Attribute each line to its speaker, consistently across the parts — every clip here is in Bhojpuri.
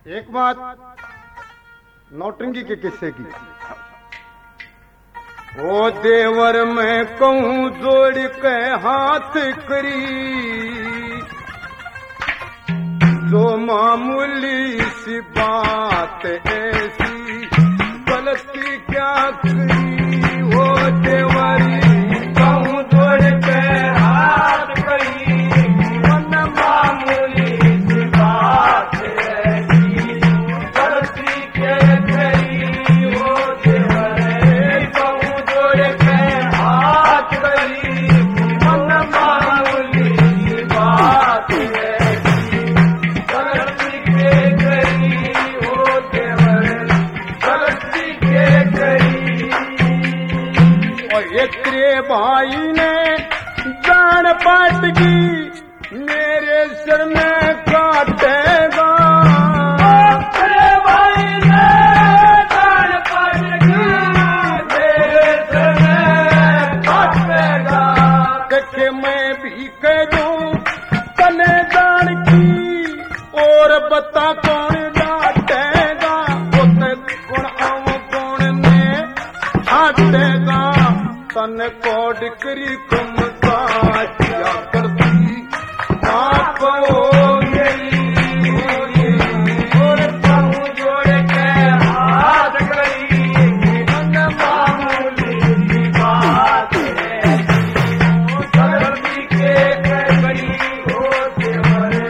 Speaker 1: एक बात नौटंकी के किस्से की। ओ देवर मैं कहूँ जोड़ के हाथ करी, जो मामूली सी बात ऐसी गलती क्या करी। वो देवरी कहूँ जोड़ के हाथ करी, मन मामूली सी बात ऐसी गलती क्या करी। वो देवरी कहूँ जोड़ के हाथ करी, मन मामूली सी बात ऐसी गलती क्या करी। वो देवरी गलती क्या करी। और एक तेरे भाई ने जान पाट की मेरे सिर में काटेगा। तेरे भाई ने जान पाट की मेरे सिर में काटेगा। देखे मैं भी कह दूं तने जान की, और बता कौन डांटेगा। उसे गुण अवगुण ने छाटेगा। तन को डिकरी कम किया करती आप हो गई। और कहूँ जोड़ के हाथ करी, मन मामूली सी बात है गलती के करी। हो देवरे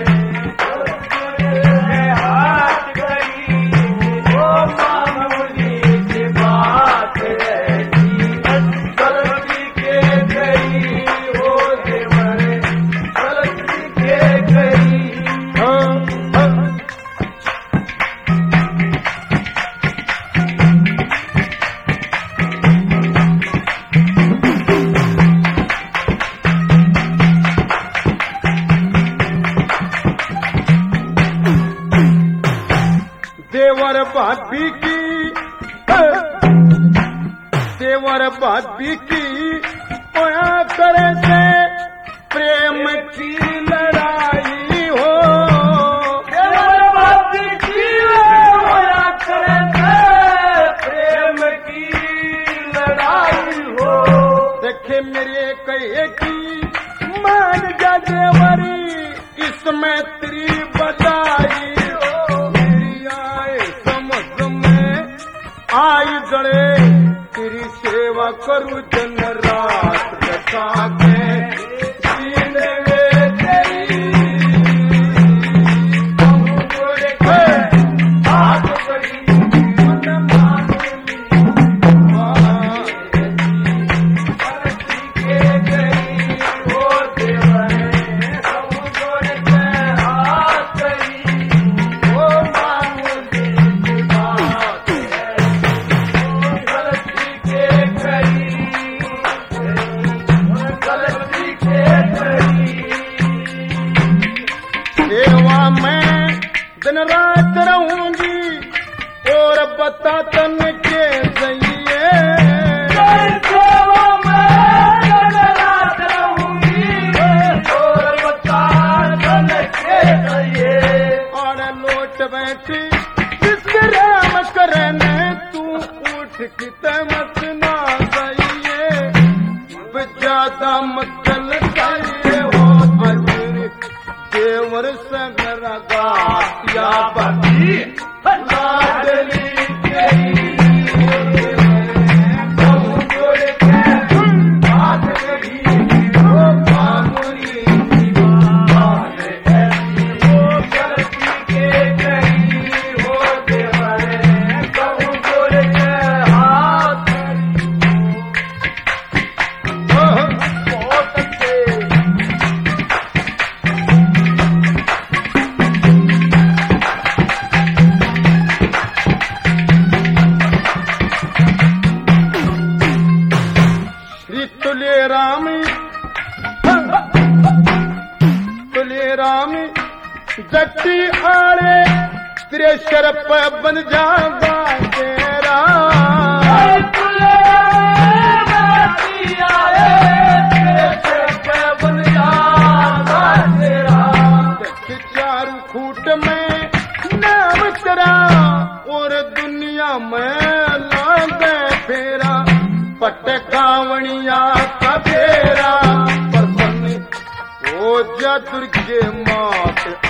Speaker 1: हाथ करी, वो मामूली सी बात है गलती के करी। हो देवरे गलती के करी। देवर भाभी की, देवर भाभी की होया करे से प्रेम की लड़ाई हो। देवर भाभी की होया करे से प्रेम की लड़ाई हो। देखे मेरे कहे की मान जा देवरी, इसमें तेरी बधाई हो। मेरी आए समझ में आई गड़े, तेरी सेवा करूं दिन रात बचा के सीने में तेरी। कहूँ जोड़ के हाथ करी, मन मामूली बात गलती के करी। हो देवरे कहूँ जोड़ के हाथ करी, वो मामूली बात गलती के करी। गलती के करी। सेवा में दिन रात रहूंगी, और बता तन के सहिए। सेवा में दिन रात रहूंगी, और बता तन के सहिए। और लोट बैठी विश्राम करने, तू उठ की तमत ना सहिए। ज्यादा मतल चाहिए हो अजर देवर सगर गातिया बती लाडली तेरी। कहूँ जोड़ के हाथ करी, वो मामूली सी बात ऐसी वो गलती के करी। हो देवरे कहूँ जोड़ के हाथ करी। बहुत अच्छे। श्री तुले रामी जट्टी आड़े तेरे शर पे बन जागा तेरा। चारू खूट में नाम और दुनिया में लागे फेरा पटकावणिया कबेरा प्रसन्न हो जा दुर्गे मात